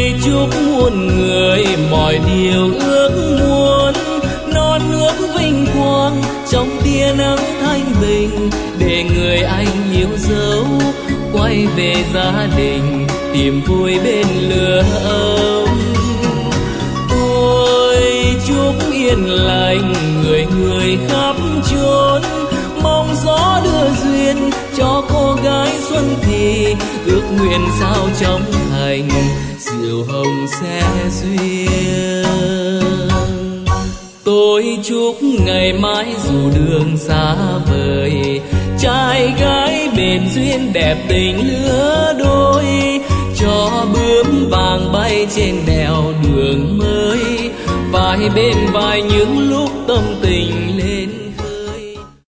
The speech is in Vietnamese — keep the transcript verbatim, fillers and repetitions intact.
chúc muôn người mọi điều ước muốn, non nước vinh quang trong tia nắng thanh bình, để người anh yêu dấu quay về gia đình tìm vui bên lửa ấm. Ôi chúc yên lành người người khắp chốn, mong gió đưa duyên cho cô gái xuân thì, ước nguyện sao trong thành diệu hồng sẽ duyên. Tôi chúc ngày mai dù đường xa vời, trai gái bền duyên đẹp tình lứa đôi, cho bướm vàng bay trên nẻo đường mới, vai bên vai những lúc tâm tình lên